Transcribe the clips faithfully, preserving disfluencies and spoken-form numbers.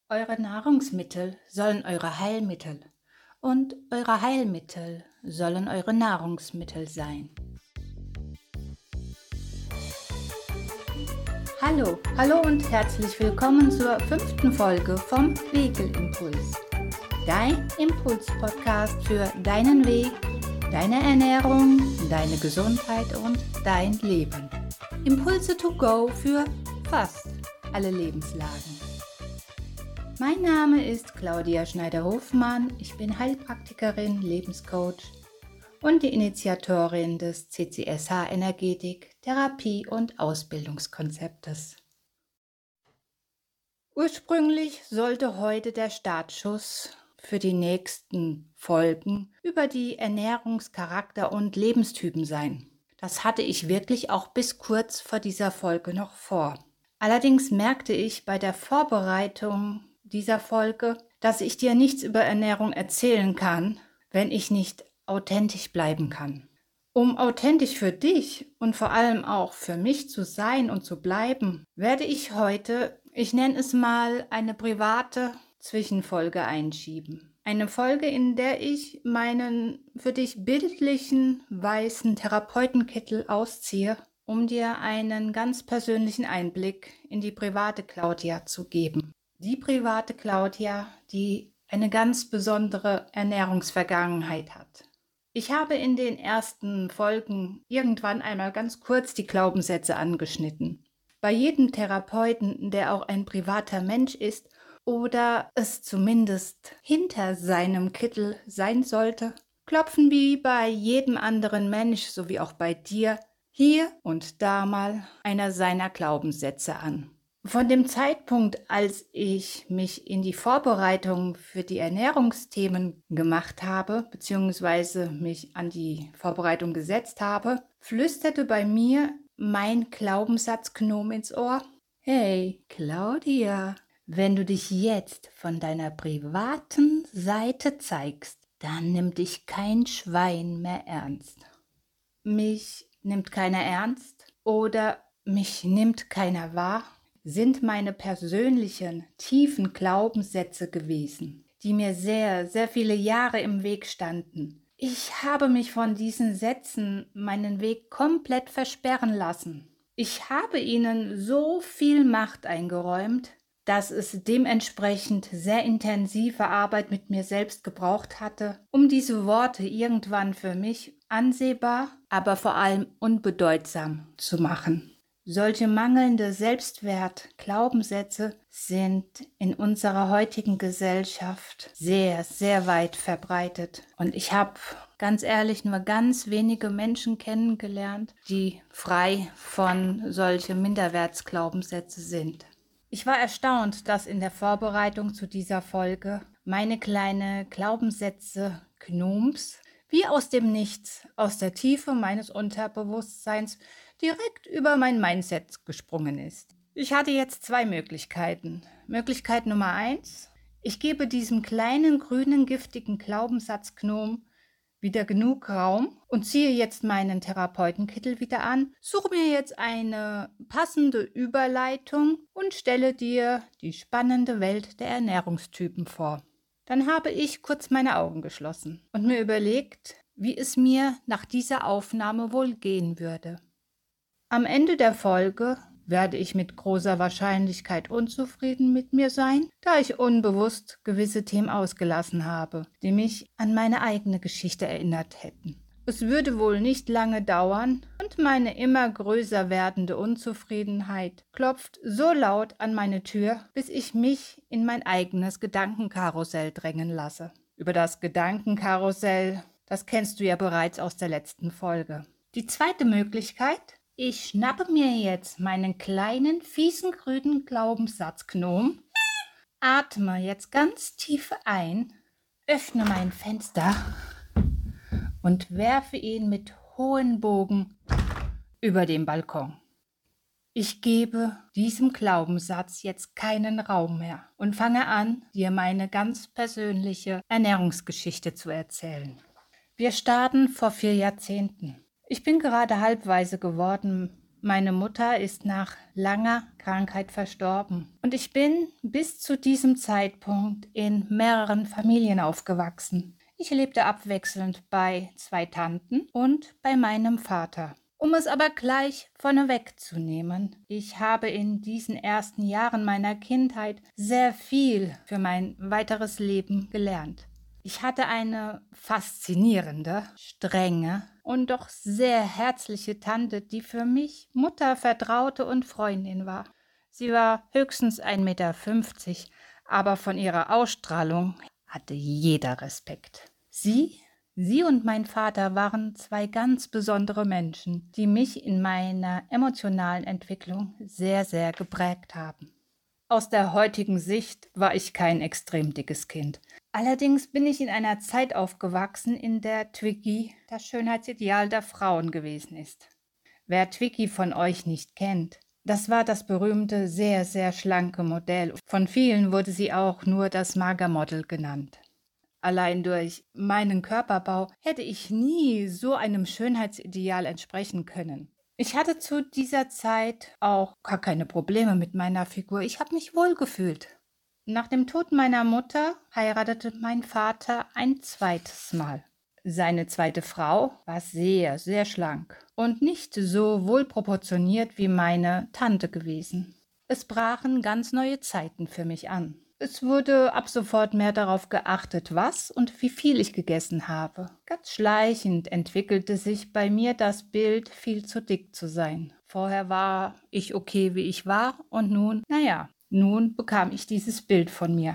Eure Nahrungsmittel sollen eure Heilmittel und eure Heilmittel sollen eure Nahrungsmittel sein. Hallo, hallo und herzlich willkommen zur fünften Folge vom Wegelimpuls. Dein Impuls-Podcast für deinen Weg, deine Ernährung, deine Gesundheit und dein Leben. Impulse to go für fast alle Lebenslagen. Mein Name ist Claudia Schneider-Hofmann, ich bin Heilpraktikerin, Lebenscoach und die Initiatorin des C C S H Energetik, Therapie und Ausbildungskonzeptes. Ursprünglich sollte heute der Startschuss für die nächsten Folgen über die Ernährungscharakter und Lebenstypen sein. Das hatte ich wirklich auch bis kurz vor dieser Folge noch vor. Allerdings merkte ich bei der Vorbereitung dieser Folge, dass ich dir nichts über Ernährung erzählen kann, wenn ich nicht authentisch bleiben kann. Um authentisch für dich und vor allem auch für mich zu sein und zu bleiben, werde ich heute, ich nenne es mal, eine private Zwischenfolge einschieben. Eine Folge, in der ich meinen für dich bildlichen weißen Therapeutenkittel ausziehe, um dir einen ganz persönlichen Einblick in die private Claudia zu geben. Die private Claudia, die eine ganz besondere Ernährungsvergangenheit hat. Ich habe in den ersten Folgen irgendwann einmal ganz kurz die Glaubenssätze angeschnitten. Bei jedem Therapeuten, der auch ein privater Mensch ist oder es zumindest hinter seinem Kittel sein sollte, klopfen wie bei jedem anderen Mensch, so wie auch bei dir, hier und da mal einer seiner Glaubenssätze an. Von dem Zeitpunkt, als ich mich in die Vorbereitung für die Ernährungsthemen gemacht habe, beziehungsweise mich an die Vorbereitung gesetzt habe, flüsterte bei mir mein Glaubenssatz-Gnom ins Ohr: Hey, Claudia, wenn du dich jetzt von deiner privaten Seite zeigst, dann nimmt dich kein Schwein mehr ernst. Mich nimmt keiner ernst oder mich nimmt keiner wahr, sind meine persönlichen, tiefen Glaubenssätze gewesen, die mir sehr, sehr viele Jahre im Weg standen. Ich habe mich von diesen Sätzen meinen Weg komplett versperren lassen. Ich habe ihnen so viel Macht eingeräumt, dass es dementsprechend sehr intensive Arbeit mit mir selbst gebraucht hatte, um diese Worte irgendwann für mich ansehbar, aber vor allem unbedeutsam zu machen. Solche mangelnde Selbstwert, Glaubenssätze sind in unserer heutigen Gesellschaft sehr, sehr weit verbreitet. Und ich habe ganz ehrlich nur ganz wenige Menschen kennengelernt, die frei von solchen Minderwertsglaubenssätze sind. Ich war erstaunt, dass in der Vorbereitung zu dieser Folge meine kleine Glaubenssätze Gnoms wie aus dem Nichts, aus der Tiefe meines Unterbewusstseins direkt über mein Mindset gesprungen ist. Ich hatte jetzt zwei Möglichkeiten. Möglichkeit Nummer eins: Ich gebe diesem kleinen grünen giftigen Glaubenssatz Gnom wieder genug Raum und ziehe jetzt meinen Therapeutenkittel wieder an, suche mir jetzt eine passende Überleitung und stelle dir die spannende Welt der Ernährungstypen vor. Dann habe ich kurz meine Augen geschlossen und mir überlegt, wie es mir nach dieser Aufnahme wohl gehen würde. Am Ende der Folge werde ich mit großer Wahrscheinlichkeit unzufrieden mit mir sein, da ich unbewusst gewisse Themen ausgelassen habe, die mich an meine eigene Geschichte erinnert hätten. Es würde wohl nicht lange dauern und meine immer größer werdende Unzufriedenheit klopft so laut an meine Tür, bis ich mich in mein eigenes Gedankenkarussell drängen lasse. Über das Gedankenkarussell, das kennst du ja bereits aus der letzten Folge. Die zweite Möglichkeit: Ich schnappe mir jetzt meinen kleinen, fiesen, grünen Glaubenssatz-Gnom, atme jetzt ganz tief ein, öffne mein Fenster und werfe ihn mit hohen Bogen über den Balkon. Ich gebe diesem Glaubenssatz jetzt keinen Raum mehr und fange an, dir meine ganz persönliche Ernährungsgeschichte zu erzählen. Wir starten vor vier Jahrzehnten. Ich bin gerade halbweise geworden Meine Mutter ist nach langer Krankheit verstorben und ich bin bis zu diesem Zeitpunkt in mehreren Familien aufgewachsen. Ich lebte abwechselnd bei zwei Tanten und bei meinem Vater. Um es aber gleich vorneweg zu nehmen, ich habe in diesen ersten Jahren meiner Kindheit sehr viel für mein weiteres Leben gelernt. Ich hatte eine faszinierende, strenge und doch sehr herzliche Tante, die für mich Mutter, Vertraute und Freundin war. Sie war höchstens ein Meter fünfzig, aber von ihrer Ausstrahlung hatte jeder Respekt. Sie, sie und mein Vater waren zwei ganz besondere Menschen, die mich in meiner emotionalen Entwicklung sehr, sehr geprägt haben. Aus der heutigen Sicht war ich kein extrem dickes Kind. Allerdings bin ich in einer Zeit aufgewachsen, in der Twiggy das Schönheitsideal der Frauen gewesen ist. Wer Twiggy von euch nicht kennt, das war das berühmte, sehr, sehr schlanke Modell. Von vielen wurde sie auch nur das Magermodel genannt. Allein durch meinen Körperbau hätte ich nie so einem Schönheitsideal entsprechen können. Ich hatte zu dieser Zeit auch gar keine Probleme mit meiner Figur. Ich habe mich wohlgefühlt. Nach dem Tod meiner Mutter heiratete mein Vater ein zweites Mal. Seine zweite Frau war sehr, sehr schlank und nicht so wohlproportioniert wie meine Tante gewesen. Es brachen ganz neue Zeiten für mich an. Es wurde ab sofort mehr darauf geachtet, was und wie viel ich gegessen habe. Ganz schleichend entwickelte sich bei mir das Bild, viel zu dick zu sein. Vorher war ich okay, wie ich war, und nun, naja, nun bekam ich dieses Bild von mir.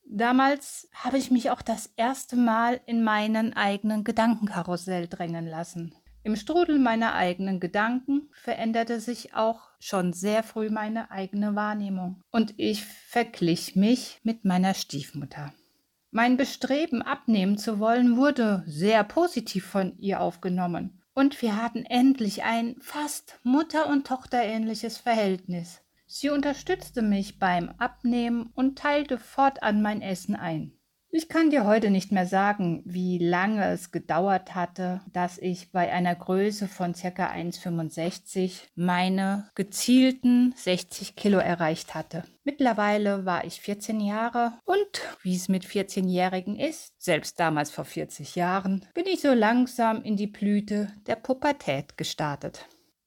Damals habe ich mich auch das erste Mal in meinen eigenen Gedankenkarussell drängen lassen. Im Strudel meiner eigenen Gedanken veränderte sich auch schon sehr früh meine eigene Wahrnehmung und ich verglich mich mit meiner Stiefmutter. Mein Bestreben, abnehmen zu wollen, wurde sehr positiv von ihr aufgenommen und wir hatten endlich ein fast Mutter- und Tochterähnliches Verhältnis. Sie unterstützte mich beim Abnehmen und teilte fortan mein Essen ein. Ich kann dir heute nicht mehr sagen, wie lange es gedauert hatte, dass ich bei einer Größe von ca. eins Komma fünfundsechzig meine gezielten sechzig Kilo erreicht hatte. Mittlerweile war ich vierzehn Jahre und wie es mit vierzehnjährigen ist, selbst damals vor vierzig Jahren, bin ich so langsam in die Blüte der Pubertät gestartet.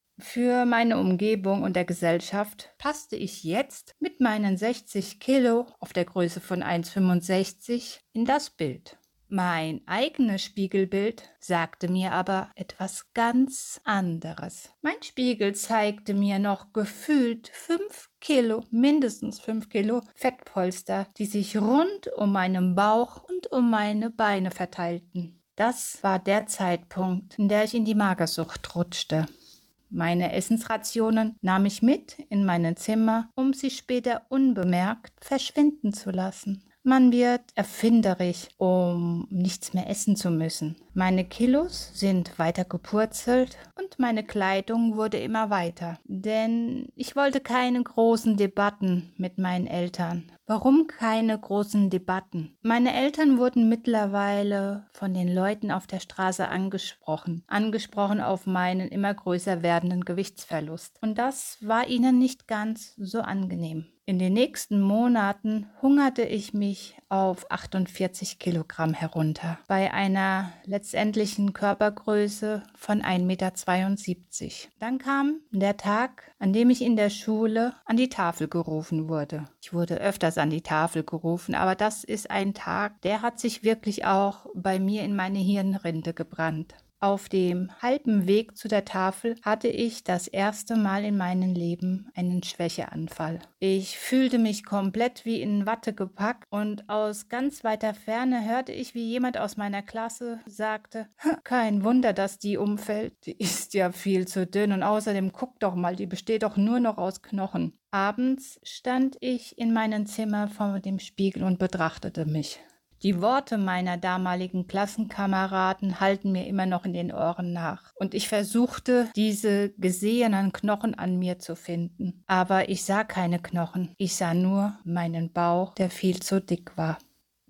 Für meine Umgebung und der Gesellschaft passte ich jetzt mit meinen sechzig Kilo auf der Größe von eins Komma fünfundsechzig in das Bild. Mein eigenes Spiegelbild sagte mir aber etwas ganz anderes. Mein Spiegel zeigte mir noch gefühlt fünf Kilo, mindestens fünf Kilo Fettpolster, die sich rund um meinen Bauch und um meine Beine verteilten. Das war der Zeitpunkt, in der ich in die Magersucht rutschte. Meine Essensrationen nahm ich mit in mein Zimmer, um sie später unbemerkt verschwinden zu lassen. Man wird erfinderisch, um nichts mehr essen zu müssen. Meine Kilos sind weiter gepurzelt und meine Kleidung wurde immer weiter. Denn ich wollte keine großen Debatten mit meinen Eltern. Warum keine großen Debatten? Meine Eltern wurden mittlerweile von den Leuten auf der Straße angesprochen. Angesprochen auf meinen immer größer werdenden Gewichtsverlust. Und das war ihnen nicht ganz so angenehm. In den nächsten Monaten hungerte ich mich auf achtundvierzig Kilogramm herunter, bei einer letztendlichen Körpergröße von ein Meter zweiundsiebzig. Dann kam der Tag, an dem ich in der Schule an die Tafel gerufen wurde. Ich wurde öfters an die Tafel gerufen, aber das ist ein Tag, der hat sich wirklich auch bei mir in meine Hirnrinde gebrannt. Auf dem halben Weg zu der Tafel hatte ich das erste Mal in meinem Leben einen Schwächeanfall. Ich fühlte mich komplett wie in Watte gepackt und aus ganz weiter Ferne hörte ich, wie jemand aus meiner Klasse sagte: Kein Wunder, dass die umfällt. Die ist ja viel zu dünn und außerdem guck doch mal, die besteht doch nur noch aus Knochen. Abends stand ich in meinem Zimmer vor dem Spiegel und betrachtete mich. Die Worte meiner damaligen Klassenkameraden halten mir immer noch in den Ohren nach. Und ich versuchte, diese gesehenen Knochen an mir zu finden. Aber ich sah keine Knochen. Ich sah nur meinen Bauch, der viel zu dick war.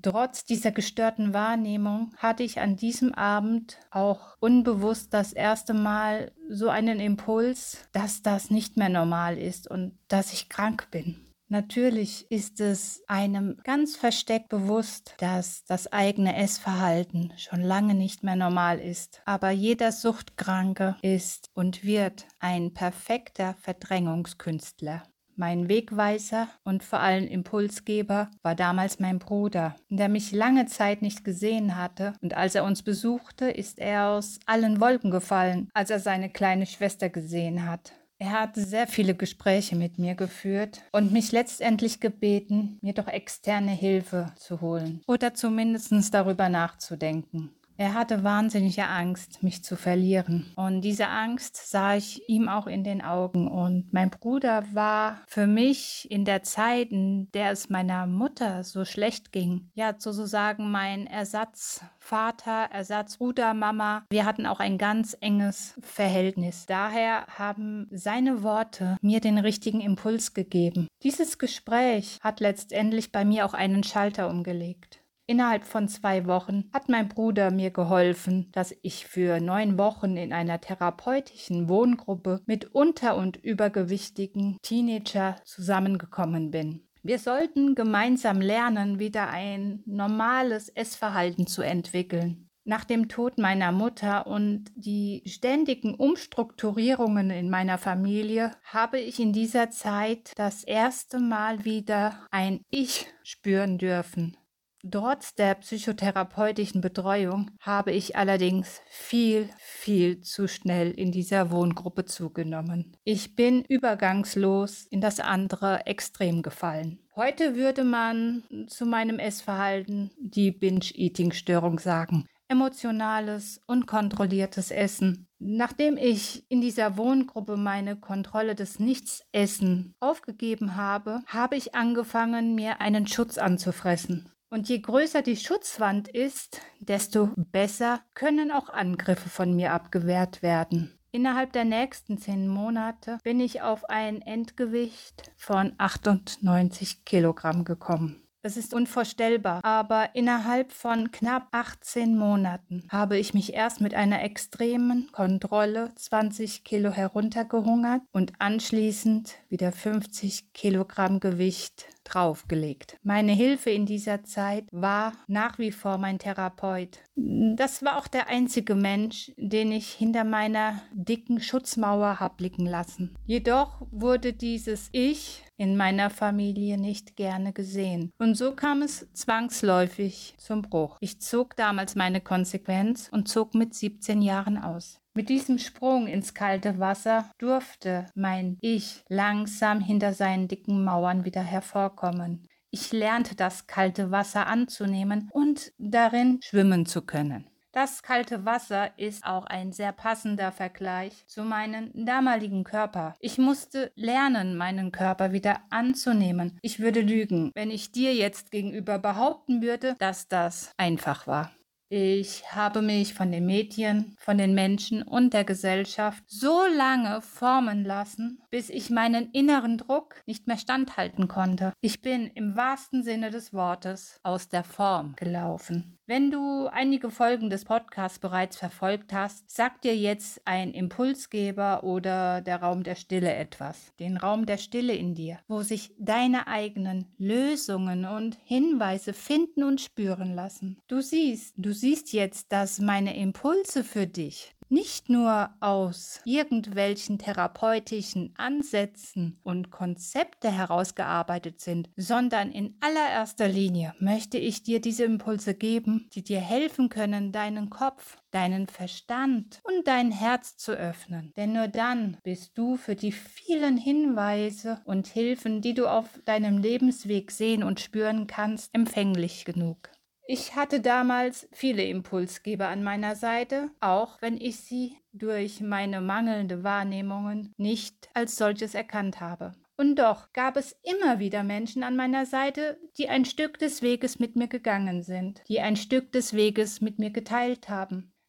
Trotz dieser gestörten Wahrnehmung hatte ich an diesem Abend auch unbewusst das erste Mal so einen Impuls, dass das nicht mehr normal ist und dass ich krank bin. Natürlich ist es einem ganz versteckt bewusst, dass das eigene Essverhalten schon lange nicht mehr normal ist. Aber jeder Suchtkranke ist und wird ein perfekter Verdrängungskünstler. Mein Wegweiser und vor allem Impulsgeber war damals mein Bruder, der mich lange Zeit nicht gesehen hatte, und als er uns besuchte, ist er aus allen Wolken gefallen, als er seine kleine Schwester gesehen hat. Er hat sehr viele Gespräche mit mir geführt und mich letztendlich gebeten, mir doch externe Hilfe zu holen oder zumindest darüber nachzudenken. Er hatte wahnsinnige Angst, mich zu verlieren. Und diese Angst sah ich ihm auch in den Augen. Und mein Bruder war für mich in der Zeit, in der es meiner Mutter so schlecht ging, ja, sozusagen mein Ersatzvater, Ersatzbruder, Mama. Wir hatten auch ein ganz enges Verhältnis. Daher haben seine Worte mir den richtigen Impuls gegeben. Dieses Gespräch hat letztendlich bei mir auch einen Schalter umgelegt. Innerhalb von zwei Wochen hat mein Bruder mir geholfen, dass ich für neun Wochen in einer therapeutischen Wohngruppe mit unter- und übergewichtigen Teenager zusammengekommen bin. Wir sollten gemeinsam lernen, wieder ein normales Essverhalten zu entwickeln. Nach dem Tod meiner Mutter und die ständigen Umstrukturierungen in meiner Familie habe ich in dieser Zeit das erste Mal wieder ein Ich spüren dürfen. Trotz der psychotherapeutischen Betreuung habe ich allerdings viel, viel zu schnell in dieser Wohngruppe zugenommen. Ich bin übergangslos in das andere Extrem gefallen. Heute würde man zu meinem Essverhalten die Binge-Eating-Störung sagen. Emotionales, unkontrolliertes Essen. Nachdem ich in dieser Wohngruppe meine Kontrolle des Nichtsessen aufgegeben habe, habe ich angefangen, mir einen Schutz anzufressen. Und je größer die Schutzwand ist, desto besser können auch Angriffe von mir abgewehrt werden. Innerhalb der nächsten zehn Monate bin ich auf ein Endgewicht von achtundneunzig Kilogramm gekommen. Das ist unvorstellbar, aber innerhalb von knapp achtzehn Monaten habe ich mich erst mit einer extremen Kontrolle zwanzig Kilo heruntergehungert und anschließend wieder fünfzig Kilogramm Gewicht draufgelegt. Meine Hilfe in dieser Zeit war nach wie vor mein Therapeut. Das war auch der einzige Mensch, den ich hinter meiner dicken Schutzmauer habe blicken lassen. Jedoch wurde dieses Ich in meiner Familie nicht gerne gesehen. Und so kam es zwangsläufig zum Bruch. Ich zog damals meine Konsequenz und zog mit siebzehn Jahren aus. Mit diesem Sprung ins kalte Wasser durfte mein Ich langsam hinter seinen dicken Mauern wieder hervorkommen. Ich lernte das kalte Wasser anzunehmen und darin schwimmen zu können. Das kalte Wasser ist auch ein sehr passender Vergleich zu meinem damaligen Körper. Ich musste lernen, meinen Körper wieder anzunehmen. Ich würde lügen, wenn ich dir jetzt gegenüber behaupten würde, dass das einfach war. Ich habe mich von den Medien, von den Menschen und der Gesellschaft so lange formen lassen, bis ich meinen inneren Druck nicht mehr standhalten konnte. Ich bin im wahrsten Sinne des Wortes aus der Form gelaufen. Wenn du einige Folgen des Podcasts bereits verfolgt hast, sagt dir jetzt ein Impulsgeber oder der Raum der Stille etwas. Den Raum der Stille in dir, wo sich deine eigenen Lösungen und Hinweise finden und spüren lassen. Du siehst, du siehst jetzt, dass meine Impulse für dich nicht nur aus irgendwelchen therapeutischen Ansätzen und Konzepte herausgearbeitet sind, sondern in allererster Linie möchte ich dir diese Impulse geben, die dir helfen können, deinen Kopf, deinen Verstand und dein Herz zu öffnen. Denn nur dann bist du für die vielen Hinweise und Hilfen, die du auf deinem Lebensweg sehen und spüren kannst, empfänglich genug. Ich hatte damals viele Impulsgeber an meiner Seite, auch wenn ich sie durch meine mangelnde Wahrnehmungen nicht als solches erkannt habe. Und doch gab es immer wieder Menschen an meiner Seite, die ein Stück des Weges mit mir gegangen sind, die ein Stück des Weges mit mir geteilt haben.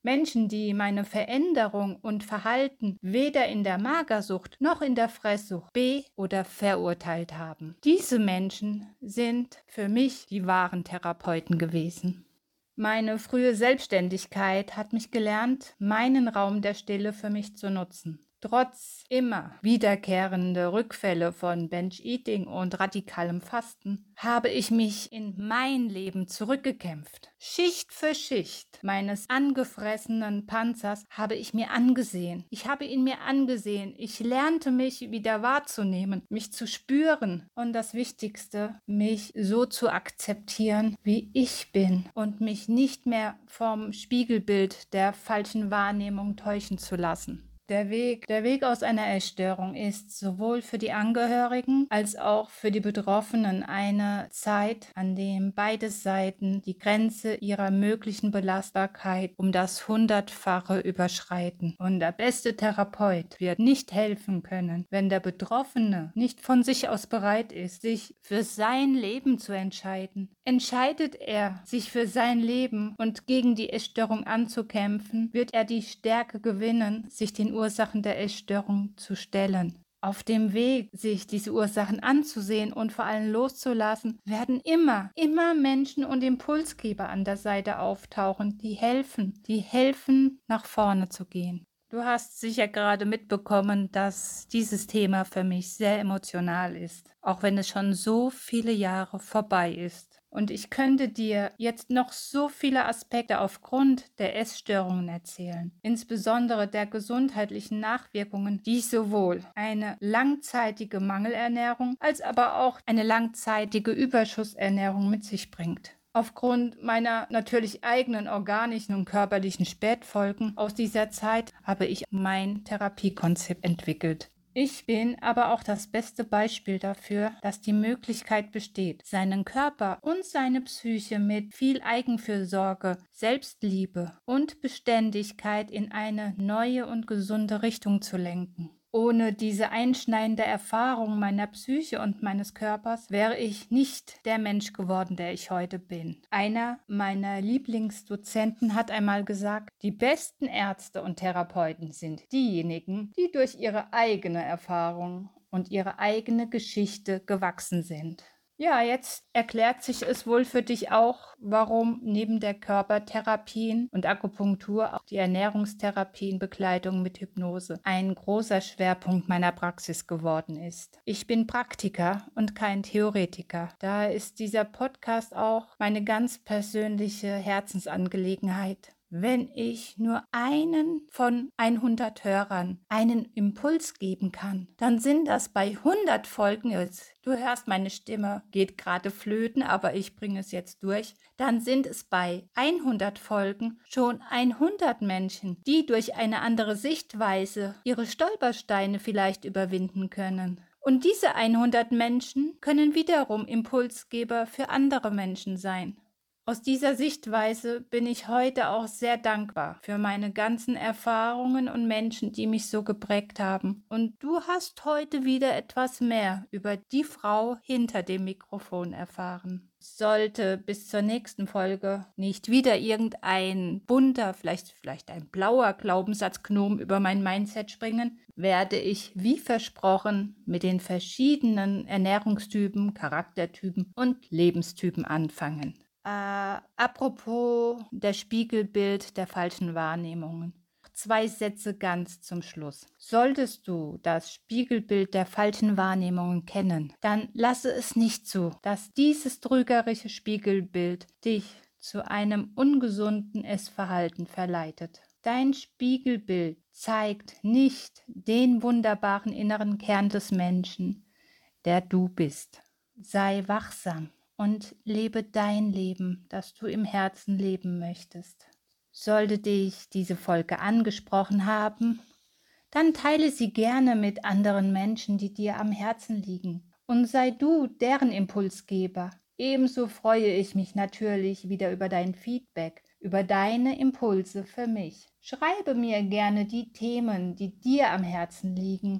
Menschen, die meine Veränderung und Verhalten weder in der Magersucht noch in der Fresssucht be- oder verurteilt haben. Diese Menschen sind für mich die wahren Therapeuten gewesen. Meine frühe Selbstständigkeit hat mich gelernt, meinen Raum der Stille für mich zu nutzen. Trotz immer wiederkehrender Rückfälle von Binge-Eating und radikalem Fasten habe ich mich in mein Leben zurückgekämpft. Schicht für Schicht meines angefressenen Panzers habe ich mir angesehen. Ich habe ihn mir angesehen. Ich lernte mich wieder wahrzunehmen, mich zu spüren und das Wichtigste, mich so zu akzeptieren, wie ich bin und mich nicht mehr vom Spiegelbild der falschen Wahrnehmung täuschen zu lassen. Der Weg, der Weg aus einer Essstörung ist sowohl für die Angehörigen als auch für die Betroffenen eine Zeit, an dem beide Seiten die Grenze ihrer möglichen Belastbarkeit um das Hundertfache überschreiten. Und der beste Therapeut wird nicht helfen können, wenn der Betroffene nicht von sich aus bereit ist, sich für sein Leben zu entscheiden. Entscheidet er sich für sein Leben und gegen die Essstörung anzukämpfen, wird er die Stärke gewinnen, sich den Ursachen der Essstörung zu stellen. Auf dem Weg, sich diese Ursachen anzusehen und vor allem loszulassen, werden immer, immer Menschen und Impulsgeber an der Seite auftauchen, die helfen, die helfen, nach vorne zu gehen. Du hast sicher gerade mitbekommen, dass dieses Thema für mich sehr emotional ist, auch wenn es schon so viele Jahre vorbei ist. Und ich könnte dir jetzt noch so viele Aspekte aufgrund der Essstörungen erzählen, insbesondere der gesundheitlichen Nachwirkungen, die sowohl eine langzeitige Mangelernährung als aber auch eine langzeitige Überschussernährung mit sich bringt. Aufgrund meiner natürlich eigenen organischen und körperlichen Spätfolgen aus dieser Zeit habe ich mein Therapiekonzept entwickelt. Ich bin aber auch das beste Beispiel dafür, dass die Möglichkeit besteht, seinen Körper und seine Psyche mit viel Eigenfürsorge, Selbstliebe und Beständigkeit in eine neue und gesunde Richtung zu lenken. Ohne diese einschneidende Erfahrung meiner Psyche und meines Körpers wäre ich nicht der Mensch geworden, der ich heute bin. Einer meiner Lieblingsdozenten hat einmal gesagt, die besten Ärzte und Therapeuten sind diejenigen, die durch ihre eigene Erfahrung und ihre eigene Geschichte gewachsen sind. Ja, jetzt erklärt sich es wohl für dich auch, warum neben der Körpertherapien und Akupunktur auch die Ernährungstherapien-Begleitung mit Hypnose ein großer Schwerpunkt meiner Praxis geworden ist. Ich bin Praktiker und kein Theoretiker. Daher ist dieser Podcast auch meine ganz persönliche Herzensangelegenheit. Wenn ich nur einen von hundert Hörern einen Impuls geben kann, dann sind das bei hundert Folgen jetzt. Du hörst, meine Stimme geht gerade flöten, aber ich bringe es jetzt durch. Dann sind es bei hundert Folgen schon hundert Menschen, die durch eine andere Sichtweise ihre Stolpersteine vielleicht überwinden können. Und diese hundert Menschen können wiederum Impulsgeber für andere Menschen sein. Aus dieser Sichtweise bin ich heute auch sehr dankbar für meine ganzen Erfahrungen und Menschen, die mich so geprägt haben. Und du hast heute wieder etwas mehr über die Frau hinter dem Mikrofon erfahren. Sollte bis zur nächsten Folge nicht wieder irgendein bunter, vielleicht, vielleicht ein blauer Glaubenssatzgnom über mein Mindset springen, werde ich, wie versprochen, mit den verschiedenen Ernährungstypen, Charaktertypen und Lebenstypen anfangen. Äh, apropos der Spiegelbild der falschen Wahrnehmungen. Zwei Sätze ganz zum Schluss. Solltest du das Spiegelbild der falschen Wahrnehmungen kennen, dann lasse es nicht zu, dass dieses trügerische Spiegelbild dich zu einem ungesunden Essverhalten verleitet. Dein Spiegelbild zeigt nicht den wunderbaren inneren Kern des Menschen, der du bist. Sei wachsam und lebe dein Leben, das du im Herzen leben möchtest. Sollte dich diese Folge angesprochen haben, dann teile sie gerne mit anderen Menschen, die dir am Herzen liegen, und sei du deren Impulsgeber. Ebenso freue ich mich natürlich wieder über dein Feedback, über deine Impulse für mich. Schreibe mir gerne die Themen, die dir am Herzen liegen,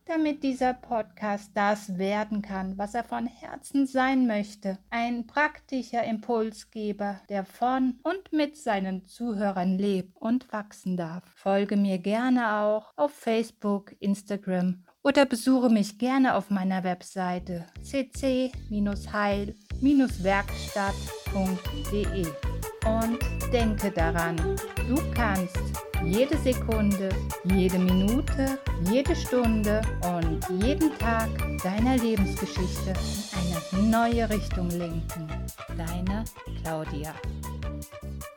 damit dieser Podcast das werden kann, was er von Herzen sein möchte. Ein praktischer Impulsgeber, der von und mit seinen Zuhörern lebt und wachsen darf. Folge mir gerne auch auf Facebook, Instagram oder besuche mich gerne auf meiner Webseite c c heil werkstatt punkt d e. Und denke daran, du kannst jede Sekunde, jede Minute, jede Stunde und jeden Tag deiner Lebensgeschichte in eine neue Richtung lenken. Deine Claudia.